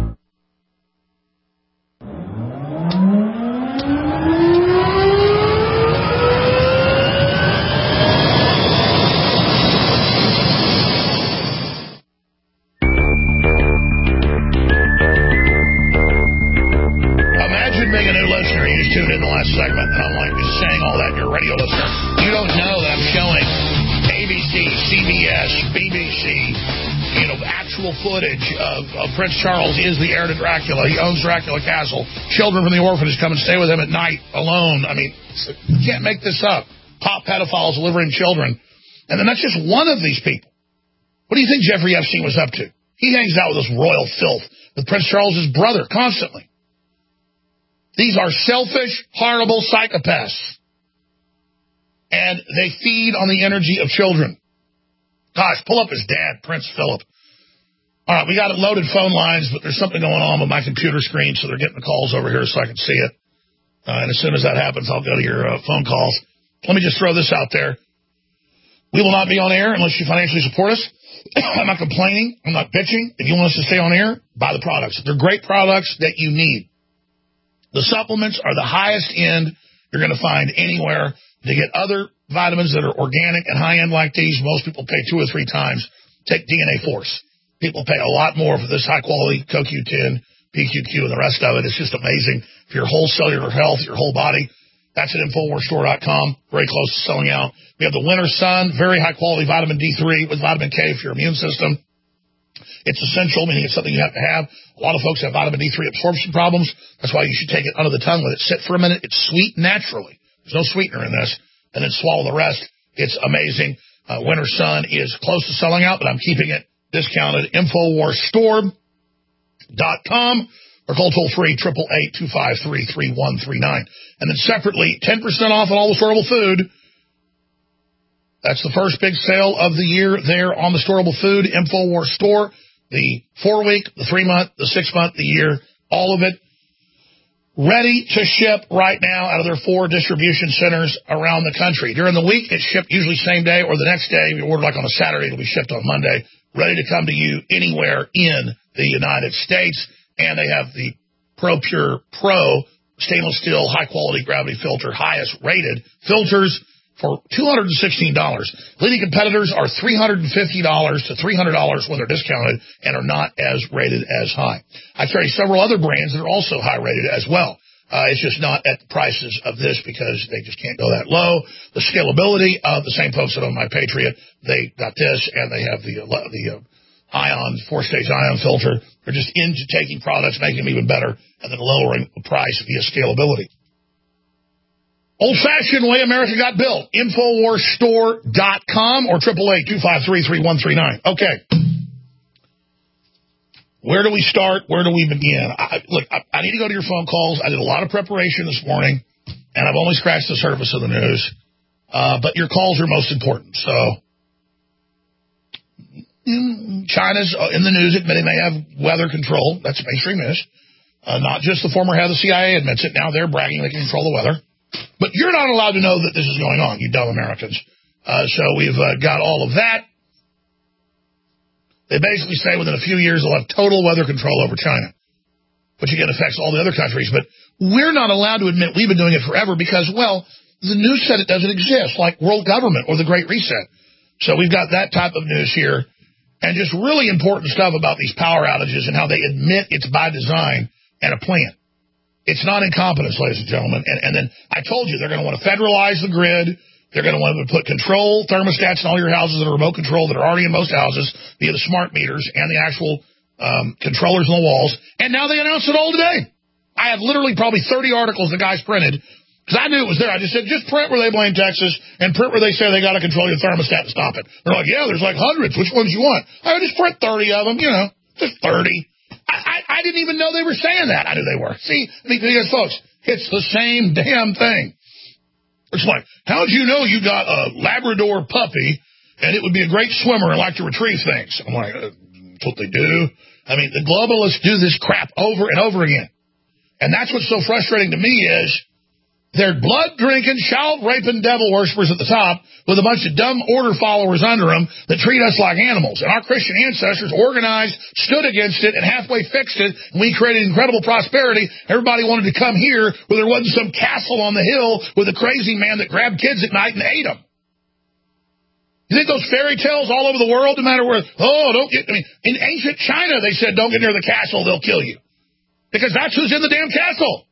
Being a new listener, you just tuned in the last segment, and I'm like, just saying all that, you're a radio listener. You don't know that I'm showing A B C, C B S, B B C, you know, actual footage of, of Prince Charles is the heir to Dracula. He owns Dracula Castle. Children from the orphanage come and stay with him at night alone. I mean, you can't make this up. Pop pedophiles delivering children. And then that's just one of these people. What do you think Jeffrey Epstein was up to? He hangs out with this royal filth with Prince Charles's brother constantly. These are selfish, horrible psychopaths. And they feed on the energy of children. Gosh, pull up his dad, Prince Philip. All right, we got loaded phone lines, but there's something going on with my computer screen, so they're getting the calls over here so I can see it. Uh, and as soon as that happens, I'll go to your uh, phone calls. Let me just throw this out there. We will not be on air unless you financially support us. I'm not complaining. I'm not bitching. If you want us to stay on air, buy the products. They're great products that you need. The supplements are the highest end you're going to find anywhere. They get other vitamins that are organic and high-end like these, most people pay two or three times. Take D N A Force. People pay a lot more for this high-quality C O Q ten, P Q Q, and the rest of it. It's just amazing for your whole cellular health, your whole body. That's at Infowars Store dot com. Very close to selling out. We have the Winter Sun, very high-quality vitamin D three with vitamin K for your immune system. It's essential, meaning it's something you have to have. A lot of folks have vitamin D three absorption problems. That's why you should take it under the tongue, let it sit for a minute. It's sweet naturally. There's no sweetener in this. And then swallow the rest. It's amazing. Uh, Winter Sun is close to selling out, but I'm keeping it discounted. Infowars Store dot com or call toll free, eight eight eight, two five three, three one three nine. And then separately, ten percent off on all the storable food. That's the first big sale of the year there on the storable food. Infowars Store, the four-week, the three-month, the six-month, the year, all of it. Ready to ship right now out of their four distribution centers around the country. During the week, it's shipped usually same day or the next day. If you order like on a Saturday, it'll be shipped on Monday. Ready to come to you anywhere in the United States. And they have the ProPure Pro stainless steel, high-quality gravity filter, highest rated filters for two hundred sixteen dollars. Leading competitors are three hundred fifty dollars to three hundred dollars when they're discounted and are not as rated as high. I carry several other brands that are also high rated as well. Uh, it's just not at the prices of this because they just can't go that low. The scalability of the same folks that own my Patriot, they got this, and they have the, uh, the uh, ion, four-stage ion filter. They're just into taking products, making them even better, and then lowering the price via scalability. Old-fashioned way America got built. Infowars Store dot com or eight eight eight, two five three, three one three nine. Okay. Where do we start? Where do we begin? I, look, I, I need to go to your phone calls. I did a lot of preparation this morning, and I've only scratched the surface of the news. Uh, but your calls are most important. So, China's in the news admitting they have weather control. That's mainstream news. Uh, not just the former head of the C I A admits it. Now they're bragging they can control the weather. But you're not allowed to know that this is going on, you dumb Americans. Uh, so we've uh, got all of that. They basically say within a few years they'll have total weather control over China, which again affects all the other countries. But we're not allowed to admit we've been doing it forever because, well, the news said it doesn't exist, like world government or the Great Reset. So we've got that type of news here, and just really important stuff about these power outages and how they admit it's by design and a plan. It's not incompetence, ladies and gentlemen. And, and then I told you they're going to want to federalize the grid. They're going to want to put control thermostats in all your houses that are remote control that are already in most houses via the smart meters and the actual um, controllers on the walls. And now they announced it all today. I have literally probably thirty articles the guys printed because I knew it was there. I just said, just print where they blame Texas and print where they say they got to control your thermostat to stop it. They're like, yeah, there's like hundreds. Which ones you want? I would just print thirty of them, you know, just thirty. I, I, I didn't even know they were saying that. I knew they were. See, because folks, it's the same damn thing. It's like, how'd you know you got a Labrador puppy and it would be a great swimmer and like to retrieve things? I'm like, uh, that's what they do. I mean, the globalists do this crap over and over again. And that's what's so frustrating to me is they're blood-drinking, child-raping devil worshippers at the top with a bunch of dumb order followers under them that treat us like animals. And our Christian ancestors organized, stood against it, and halfway fixed it, and we created incredible prosperity. Everybody wanted to come here where there wasn't some castle on the hill with a crazy man that grabbed kids at night and ate them. You think those fairy tales all over the world, no matter where, oh, don't get, I mean, in ancient China, they said, don't get near the castle, they'll kill you. Because that's who's in the damn castle.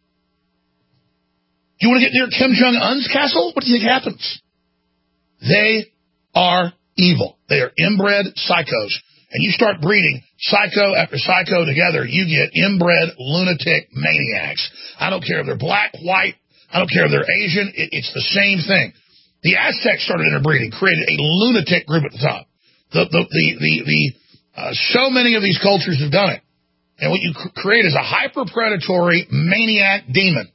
You want to get near Kim Jong-un's castle? What do you think happens? They are evil. They are inbred psychos. And you start breeding psycho after psycho together, you get inbred lunatic maniacs. I don't care if they're black, white. I don't care if they're Asian. It, it's the same thing. The Aztecs started interbreeding, created a lunatic group at the top. The, the, the, the, the uh, so many of these cultures have done it. And what you cr- create is a hyper-predatory maniac demon.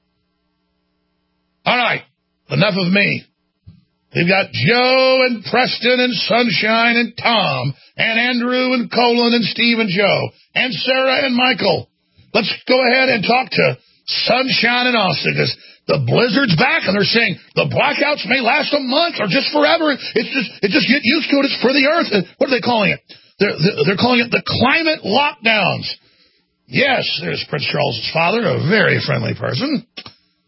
All right, enough of me. We've got Joe and Preston and Sunshine and Tom and Andrew and Colin and Steve and Joe and Sarah and Michael. Let's go ahead and talk to Sunshine and Austin because the blizzard's back and they're saying the blackouts may last a month or just forever. It's just, it just get used to it. It's for the earth. What are they calling it? They're, they're calling it the climate lockdowns. Yes, there's Prince Charles's father, a very friendly person.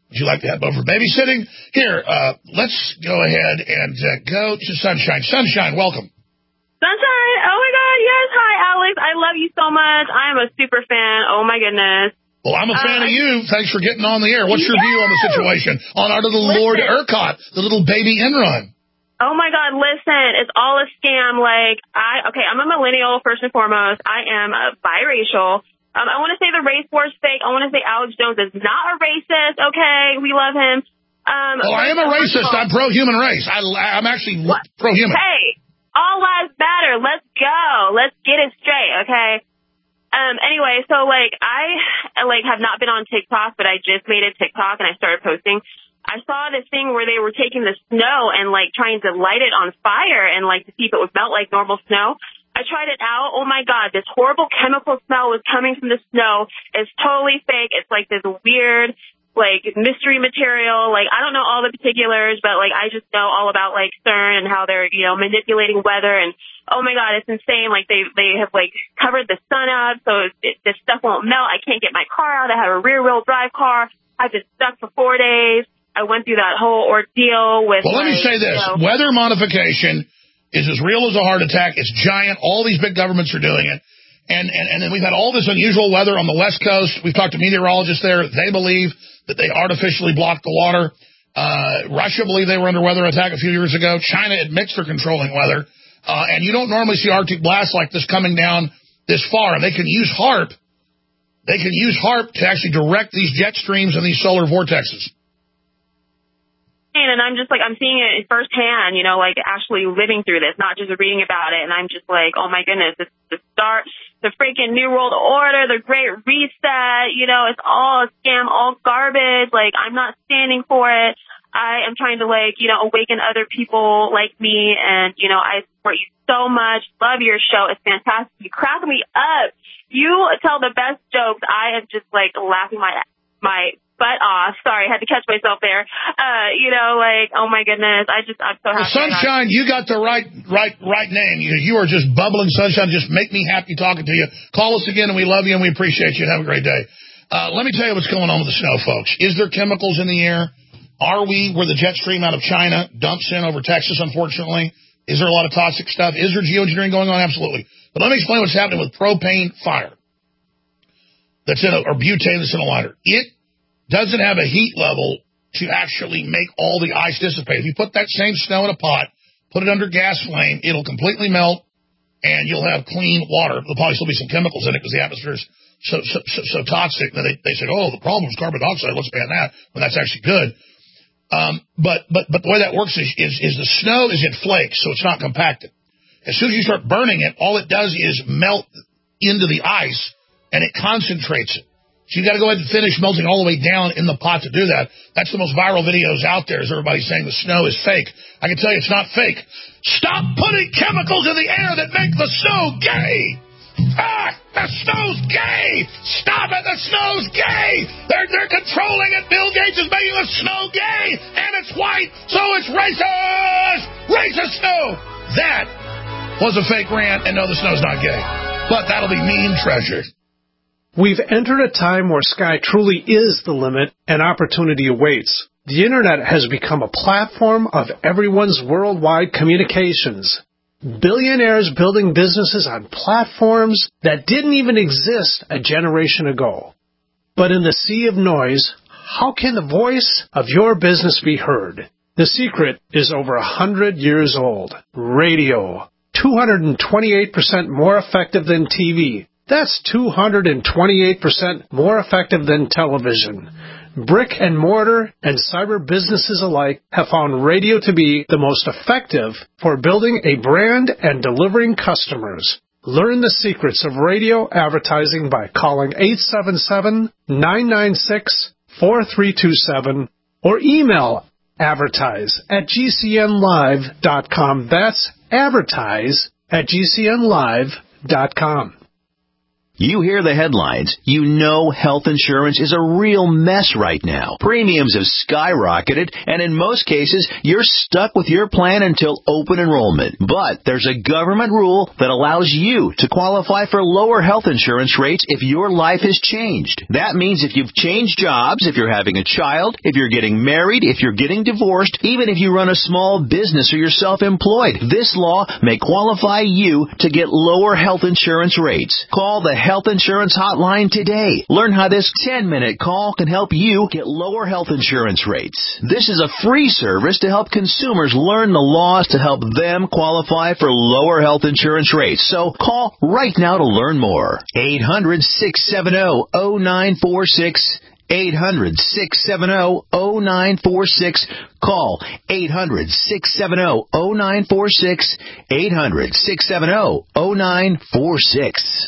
Would you like to have over babysitting? Here, uh, let's go ahead and uh, go to Sunshine. Sunshine, welcome. Sunshine, oh my God, yes, hi Alex, I love you so much. I am a super fan, oh my goodness. Well, I'm a fan uh, of you. Thanks for getting on the air. What's your yeah. view on the situation? On our little Listen. Lord Urquhart, the little baby Enron. Oh my God, listen, it's all a scam. Like, I, okay, I'm a millennial first and foremost. I am a biracial. Um, I want to say the race war's fake. I want to say Alex Jones is not a racist, okay? We love him. Um, well, I am a racist. I'm pro-human race. I, I'm actually what? pro-human. Hey, all lives matter. Let's go. Let's get it straight, okay? Um, anyway, so, like, I, like, have not been on TikTok, but I just made a TikTok and I started posting. I saw this thing where they were taking the snow and, like, trying to light it on fire and, like, to see if it would melt like normal snow. I tried it out. Oh, my God, this horrible chemical smell was coming from the snow. It's totally fake. It's, like, this weird, like, mystery material. Like, I don't know all the particulars, but, like, I just know all about, like, CERN and how they're, you know, manipulating weather and, oh my God, it's insane. Like they, they have like covered the sun up so it, this stuff won't melt. I can't get my car out. I have a rear wheel drive car. I've been stuck for four days. I went through that whole ordeal with. Well, let like, me say this. You know, weather modification is as real as a heart attack. It's giant. All these big governments are doing it. And, and, and then we've had all this unusual weather on the West Coast. We've talked to meteorologists there. They believe that they artificially blocked the water. Uh, Russia believed they were under weather attack a few years ago. China admits they're controlling weather. Uh, and you don't normally see Arctic blasts like this coming down this far. And they can use HAARP. They can use HAARP to actually direct these jet streams and these solar vortexes. And I'm just like, I'm seeing it firsthand, you know, like actually living through this, not just reading about it. And I'm just like, oh my goodness, it's the start, the freaking New World Order, the Great Reset, you know, it's all a scam, all garbage. Like, I'm not standing for it. I am trying to, like, you know, awaken other people like me. And, you know, I support you so much. Love your show. It's fantastic. You crack me up. You tell the best jokes. I am just, like, laughing my my butt off. Sorry, I had to catch myself there. Uh, you know, like, oh, my goodness. I just, I'm so happy. Well, Sunshine, you got the right right, right name. You, you are just bubbling sunshine. Just make me happy talking to you. Call us again, and we love you, and we appreciate you. Have a great day. Uh, let me tell you what's going on with the snow, folks. Is there chemicals in the air? Are we where the jet stream out of China dumps in over Texas, unfortunately? Is there a lot of toxic stuff? Is there geoengineering going on? Absolutely. But let me explain what's happening with propane fire that's in a, or butane that's in a lighter. It doesn't have a heat level to actually make all the ice dissipate. If you put that same snow in a pot, put it under gas flame, it'll completely melt, and you'll have clean water. There'll probably still be some chemicals in it because the atmosphere is so, so, so, so toxic that they, they said, oh, the problem is carbon dioxide. Let's ban that. When that's actually good. Um, but, but, but the way that works is, is, is the snow is in flakes, so it's not compacted. As soon as you start burning it, all it does is melt into the ice, and it concentrates it. So you got to go ahead and finish melting all the way down in the pot to do that. That's the most viral videos out there, is everybody saying the snow is fake. I can tell you it's not fake. Stop putting chemicals in the air that make the snow gay. Ah, the snow's gay! Stop it, the snow's gay! They're, they're controlling it. Bill Gates is making the snow gay, and it's white, so it's racist! Racist snow! That was a fake rant, and no, the snow's not gay. But that'll be mean treasure. We've entered a time where sky truly is the limit and opportunity awaits. The Internet has become a platform of everyone's worldwide communications. Billionaires building businesses on platforms that didn't even exist a generation ago. But in the sea of noise, how can the voice of your business be heard? The secret is over a hundred years old. Radio. two hundred twenty-eight percent more effective than T V. That's two hundred twenty-eight percent more effective than television. Brick and mortar and cyber businesses alike have found radio to be the most effective for building a brand and delivering customers. Learn the secrets of radio advertising by calling eight seven seven, nine nine six, four three two seven or email advertise at g c n live dot com. That's advertise at g c n live dot com. You hear the headlines. You know health insurance is a real mess right now. Premiums have skyrocketed, and in most cases, you're stuck with your plan until open enrollment. But there's a government rule that allows you to qualify for lower health insurance rates if your life has changed. That means if you've changed jobs, if you're having a child, if you're getting married, if you're getting divorced, even if you run a small business or you're self-employed, this law may qualify you to get lower health insurance rates. Call the Health Insurance Hotline today. Learn how this ten-minute call can help you get lower health insurance rates. This is a free service to help consumers learn the laws to help them qualify for lower health insurance rates. So call right now to learn more. eight hundred, six seven zero, zero nine four six. eight hundred, six seven zero, zero nine four six. Call eight hundred, six seven zero, zero nine four six. eight hundred, six seven zero, zero nine four six.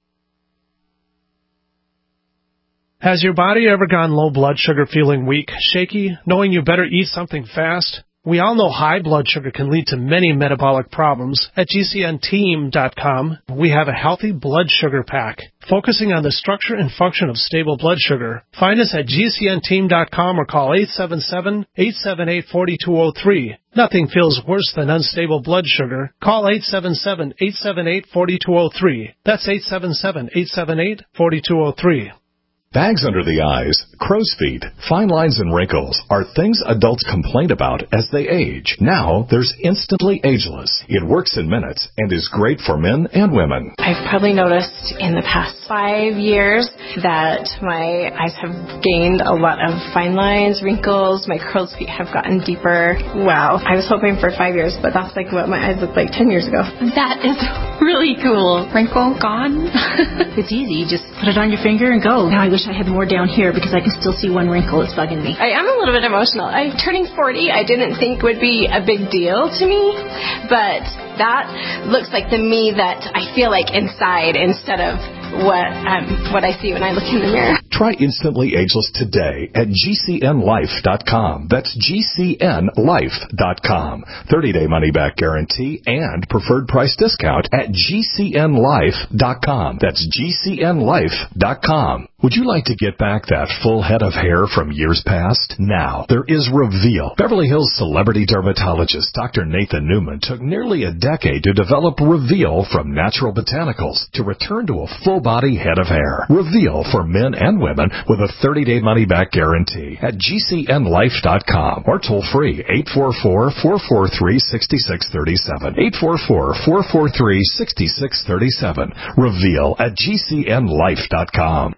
Has your body ever gone low blood sugar, feeling weak, shaky, knowing you better eat something fast? We all know high blood sugar can lead to many metabolic problems. At G C N team dot com, we have a healthy blood sugar pack, focusing on the structure and function of stable blood sugar. Find us at G C N team dot com or call eight seven seven, eight seven eight, four two zero three. Nothing feels worse than unstable blood sugar. Call eight seven seven, eight seven eight, four two zero three. That's eight seven seven, eight seven eight, four two zero three. Bags under the eyes, crow's feet, fine lines and wrinkles are things adults complain about as they age. Now, there's Instantly Ageless. It works in minutes and is great for men and women. I've probably noticed in the past five years that my eyes have gained a lot of fine lines, wrinkles, my crow's feet have gotten deeper. Wow. I was hoping for five years, but that's like what my eyes looked like ten years ago. That is really cool. Wrinkle gone. It's easy. You just put it on your finger and go. Now I wish I had more down here because I can still see one wrinkle. It's bugging me. I am a little bit emotional. I'm turning forty. I didn't think would be a big deal to me, but that looks like the me that I feel like inside instead of what um, what I see when I look in the mirror. Try Instantly Ageless today at G C N life dot com. That's G C N life dot com. thirty-day money-back guarantee and preferred price discount at G C N life dot com. That's G C N life dot com. Would you like to get back that full head of hair from years past? Now, there is Reveal. Beverly Hills celebrity dermatologist Doctor Nathan Newman took nearly a decade to develop Reveal from natural botanicals to return to a full-body head of hair. Reveal for men and women with a thirty-day money-back guarantee at G C N life dot com or toll-free eight four four, four four three, six six three seven. eight four four, four four three, six six three seven. Reveal at G C N life dot com.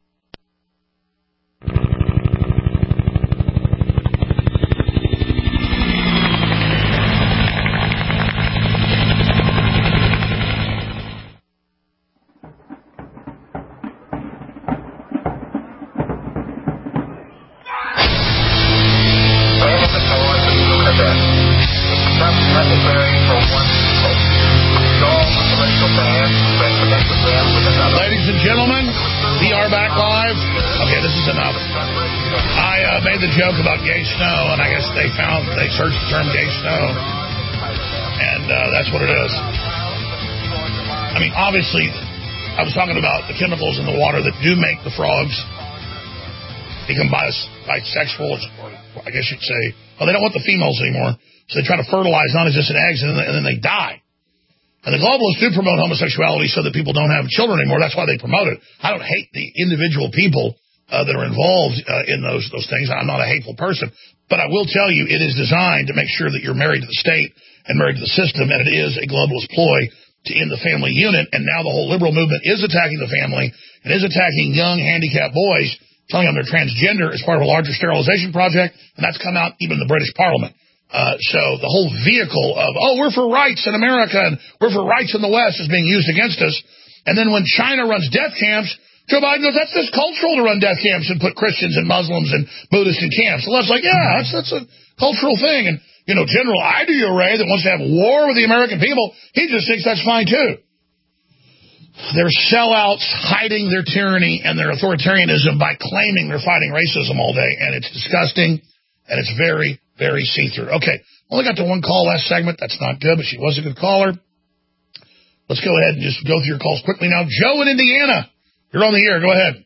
Ladies and gentlemen, we are back live. Okay, this is enough. I uh, made the joke about gay snow, and I guess they found, they searched the term gay snow, and uh, that's what it is. I mean, obviously, I was talking about the chemicals in the water that do make the frogs become bis- bisexual, or I guess you'd say, well, they don't want the females anymore, so they try to fertilize non-existent eggs, and then, and then they die. And the globalists do promote homosexuality so that people don't have children anymore. That's why they promote it. I don't hate the individual people uh, that are involved uh, in those those things. I'm not a hateful person. But I will tell you, it is designed to make sure that you're married to the state and married to the system, and it is a globalist ploy to end the family unit. And now the whole liberal movement is attacking the family and is attacking young handicapped boys, telling them they're transgender as part of a larger sterilization project, and that's come out even in the British Parliament. Uh, so the whole vehicle of, oh, we're for rights in America and we're for rights in the West is being used against us. And then when China runs death camps, Joe Biden goes, that's discultural to run death camps and put Christians and Muslims and Buddhists in camps. The left's like, yeah, that's, that's a cultural thing. And, you know, General Ida Ray that wants to have war with the American people, he just thinks that's fine too. They're sellouts hiding their tyranny and their authoritarianism by claiming they're fighting racism all day. And it's disgusting and it's very, very see-through. Okay, only got to one call last segment. That's not good, but she was a good caller. Let's go ahead and just go through your calls quickly now. Joe in Indiana. You're on the air. Go ahead.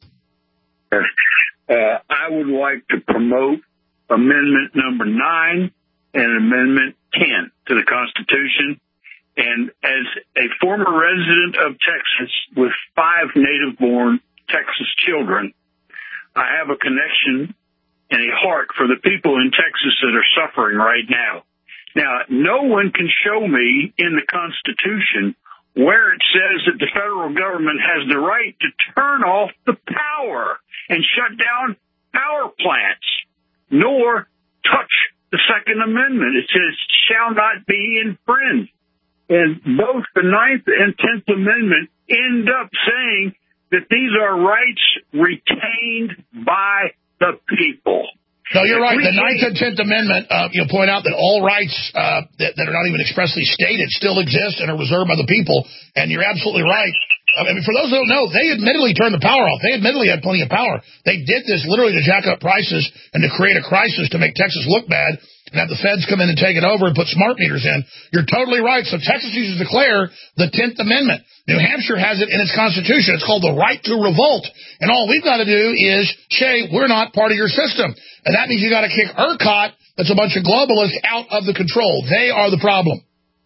Uh, I would like to promote Amendment number nine and Amendment ten to the Constitution. And as a former resident of Texas with five native-born Texas children, I have a connection and a heart for the people in Texas that are suffering right now. Now, no one can show me in the Constitution where it says that the federal government has the right to turn off the power and shut down power plants, nor touch the Second Amendment. It says, shall not be infringed. And both the Ninth and Tenth Amendment end up saying that these are rights retained by the people. No, you're right. The Ninth and Tenth Amendment, uh, you know, point out that all rights uh, that, that are not even expressly stated still exist and are reserved by the people. And you're absolutely right. I mean, for those who don't know, they admittedly turned the power off. They admittedly had plenty of power. They did this literally to jack up prices and to create a crisis to make Texas look bad and have the feds come in and take it over and put smart meters in. You're totally right. So Texas used to declare the Tenth Amendment. New Hampshire has it in its constitution. It's called the right to revolt. And all we've got to do is say, we're not part of your system. And that means you got to kick ERCOT, that's a bunch of globalists, out of the control. They are the problem.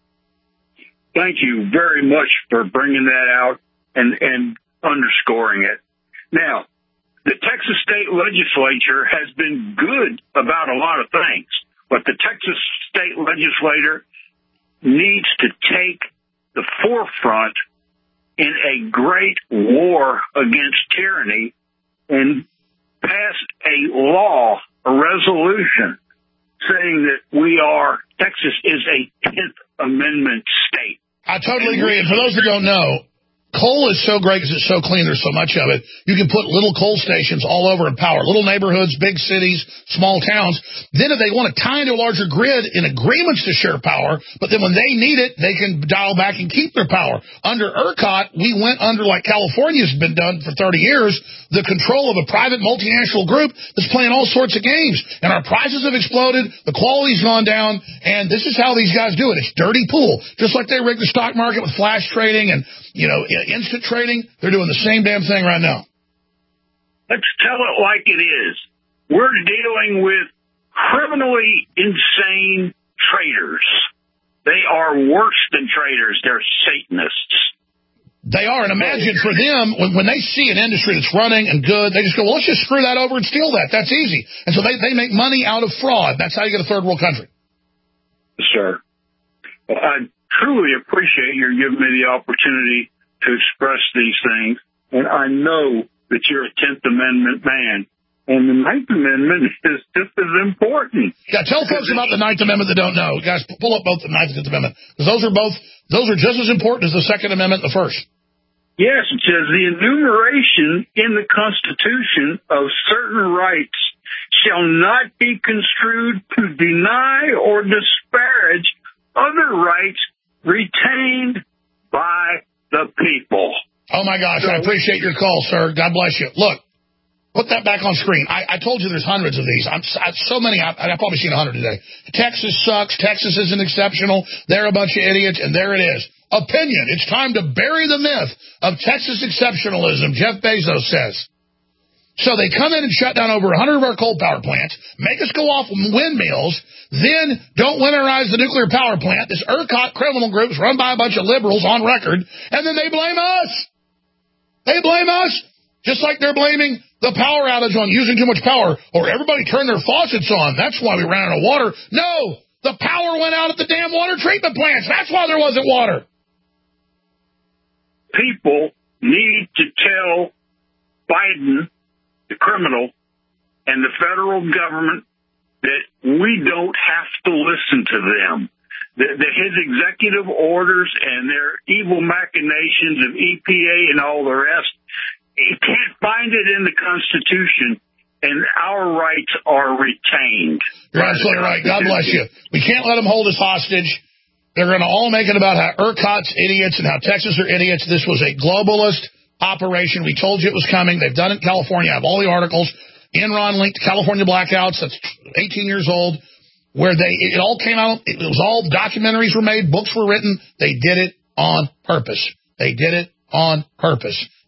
Thank you very much for bringing that out and, and underscoring it. Now, the Texas state legislature has been good about a lot of things, but the Texas state legislature needs to take the forefront in a great war against tyranny and pass a law, a resolution, saying that we are, Texas is a Tenth Amendment state. I totally agree. And for those who don't know, coal is so great because it's so clean. There's so much of it. You can put little coal stations all over and power little neighborhoods, big cities, small towns. Then if they want to tie into a larger grid in agreements to share power, but then when they need it, they can dial back and keep their power. Under ERCOT, we went under, like California's been done for thirty years, the control of a private multinational group that's playing all sorts of games. And our prices have exploded, the quality's gone down, and this is how these guys do it. It's dirty pool. Just like they rigged the stock market with flash trading and, you know, instant trading, they're doing the same damn thing right now. Let's tell it like it is. We're dealing with criminally insane traders. They are worse than traders. They're Satanists. They are, and imagine for them, when, when they see an industry that's running and good, they just go, well, let's just screw that over and steal that. That's easy. And so they, they make money out of fraud. That's how you get a third world country. Sir, well, I truly appreciate your giving me the opportunity to express these things, and I know that you're a Tenth Amendment man, and the Ninth Amendment is just as important. Yeah, tell folks about the Ninth Amendment that don't know. Guys, pull up both the Ninth and Tenth Amendment, because those are both, those are just as important as the Second Amendment and the First. Yes, it says the enumeration in the Constitution of certain rights shall not be construed to deny or disparage other rights retained by the people. Oh, my gosh, I appreciate your call, sir. God bless you. Look, put that back on screen. I, I told you there's hundreds of these. I'm, I, so many. I, I've probably seen a hundred today. Texas sucks. Texas isn't exceptional. They're a bunch of idiots, and there it is. Opinion. It's time to bury the myth of Texas exceptionalism, Jeff Bezos says. So they come in and shut down over one hundred of our coal power plants, make us go off windmills, then don't winterize the nuclear power plant. This ERCOT criminal group is run by a bunch of liberals on record, and then they blame us. They blame us, just like they're blaming the power outage on using too much power, or everybody turned their faucets on. That's why we ran out of water. No, the power went out at the damn water treatment plants. That's why there wasn't water. People need to tell Biden, the criminal, and the federal government that we don't have to listen to them. That his executive orders and their evil machinations of E P A and all the rest, you can't find it in the Constitution, and our rights are retained. You're absolutely right. God bless you. We can't let them hold us hostage. They're going to all make it about how ERCOT's idiots and how Texas are idiots. This was a globalist operation. We told you it was coming. They've done it in California. I have all the articles. Enron linked to California blackouts. That's eighteen years old. Where they, it all came out, it was all, documentaries were made, books were written. They did it on purpose. They did it on purpose.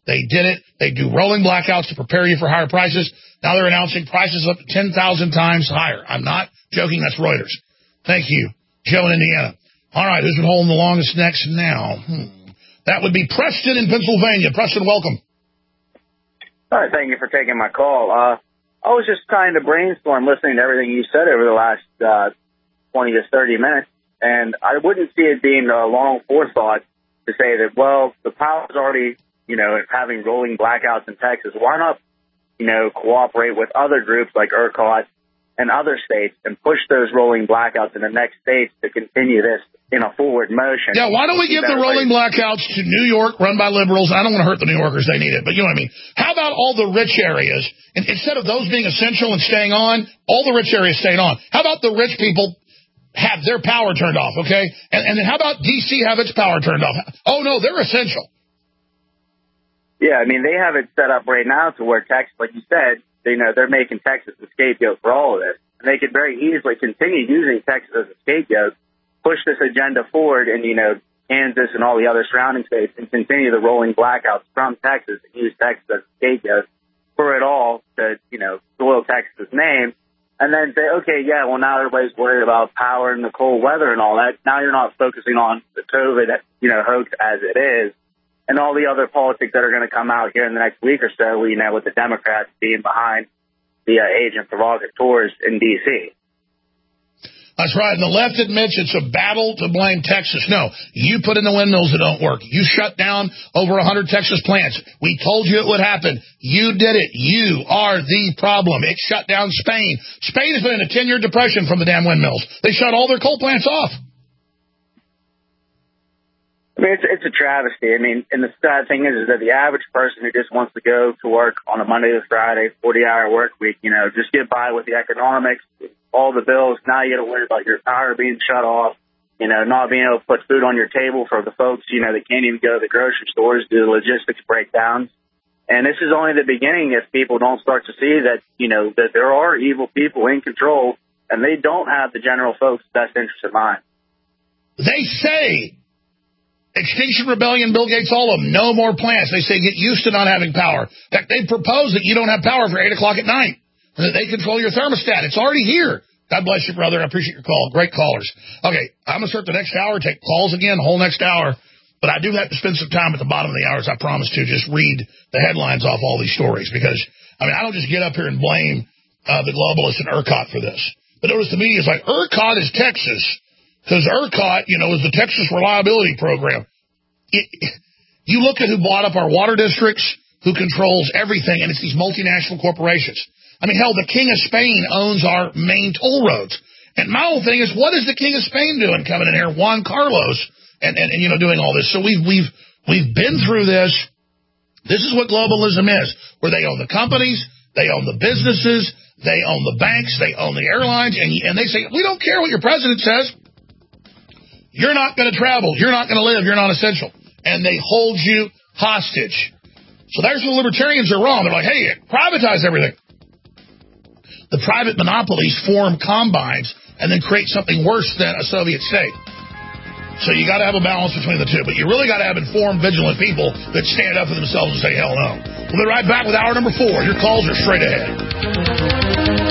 They did it. They do rolling blackouts to prepare you for higher prices. Now they're announcing prices up to ten thousand times higher. I'm not joking. That's Reuters. Thank you. Joe in Indiana. All right, who's been holding the longest next now? Hmm. That would be Preston in Pennsylvania. Preston, welcome. All right, thank you for taking my call. Uh, I was just trying to brainstorm listening to everything you said over the last uh, twenty to thirty minutes, and I wouldn't see it being a long forethought to say that, well, the power's already, you know, having rolling blackouts in Texas. Why not, you know, cooperate with other groups like ERCOT and other states and push those rolling blackouts in the next states to continue this in a forward motion? Yeah, why don't we give the rolling blackouts to New York, run by liberals? I don't want to hurt the New Yorkers. They need it. But you know what I mean? How about all the rich areas? And instead of those being essential and staying on, all the rich areas staying on. How about the rich people have their power turned off, okay? And, and then how about D C have its power turned off? Oh, no, they're essential. Yeah, I mean, they have it set up right now to where Texas, like you said, you know, they're making Texas the scapegoat for all of this. And they could very easily continue using Texas as a scapegoat, push this agenda forward in, you know, Kansas and all the other surrounding states and continue the rolling blackouts from Texas and use Texas as a scapegoat for it all to, you know, soil Texas' name. And then say, okay, yeah, well, now everybody's worried about power and the cold weather and all that. Now you're not focusing on the COVID, you know, hoax as it is and all the other politics that are going to come out here in the next week or so, you know, with the Democrats being behind the uh, agent provocateurs in D C That's right. And the left admits it's a battle to blame Texas. No, you put in the windmills that don't work. You shut down over one hundred Texas plants. We told you it would happen. You did it. You are the problem. It shut down Spain. Spain has been in a ten-year depression from the damn windmills. They shut all their coal plants off. I mean, it's, it's a travesty. I mean, and the sad thing is, is that the average person who just wants to go to work on a Monday to Friday, forty-hour work week, you know, just get by with the economics, all the bills. Now you got to worry about your power being shut off, you know, not being able to put food on your table for the folks, you know, that can't even go to the grocery stores due to logistics breakdowns. And this is only the beginning if people don't start to see that, you know, that there are evil people in control and they don't have the general folks' best interest in mind. They say, Extinction Rebellion, Bill Gates, all of them, no more plants. They say get used to not having power. In fact, they propose that you don't have power for eight o'clock at night. And that they control your thermostat. It's already here. God bless you, brother. I appreciate your call. Great callers. Okay, I'm going to start the next hour, take calls again, the whole next hour. But I do have to spend some time at the bottom of the hours, I promise to, just read the headlines off all these stories. Because, I mean, I don't just get up here and blame uh, the globalists and ERCOT for this. But notice the media is like, ERCOT is Texas. Because ERCOT, you know, is the Texas Reliability Program. It, you look at who bought up our water districts, who controls everything, and it's these multinational corporations. I mean, hell, the King of Spain owns our main toll roads. And my whole thing is, what is the King of Spain doing coming in here, Juan Carlos, and, and, and you know, doing all this? So we've, we've, we've been through this. This is what globalism is, where they own the companies, they own the businesses, they own the banks, they own the airlines, and, and they say, we don't care what your president says. You're not going to travel. You're not going to live. You're not essential. And they hold you hostage. So there's where libertarians are wrong. They're like, hey, privatize everything. The private monopolies form combines and then create something worse than a Soviet state. So you got to have a balance between the two. But you really got to have informed, vigilant people that stand up for themselves and say, hell no. We'll be right back with hour number four. Your calls are straight ahead.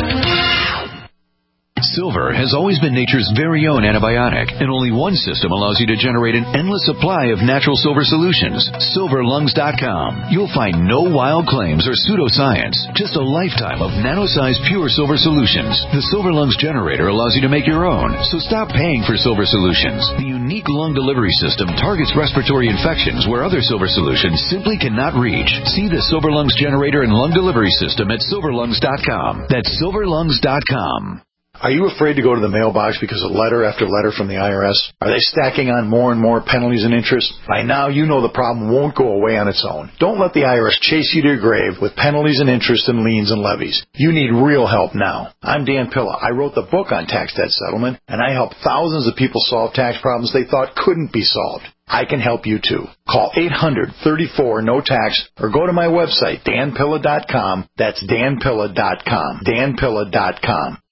Silver has always been nature's very own antibiotic, and only one system allows you to generate an endless supply of natural silver solutions. silver lungs dot com. You'll find no wild claims or pseudoscience, just a lifetime of nano-sized pure silver solutions. The Silver Lungs generator allows you to make your own, so stop paying for silver solutions. The unique lung delivery system targets respiratory infections where other silver solutions simply cannot reach. See the Silver Lungs generator and lung delivery system at silver lungs dot com. That's silver lungs dot com. Are you afraid to go to the mailbox because of letter after letter from the I R S? Are they stacking on more and more penalties and interest? By now, you know the problem won't go away on its own. Don't let the I R S chase you to your grave with penalties and interest and liens and levies. You need real help now. I'm Dan Pilla. I wrote the book on tax debt settlement, and I help thousands of people solve tax problems they thought couldn't be solved. I can help you too. Call eight hundred, thirty-four, no tax or go to my website, dan pilla dot com. That's dan pilla dot com. dan pilla dot com.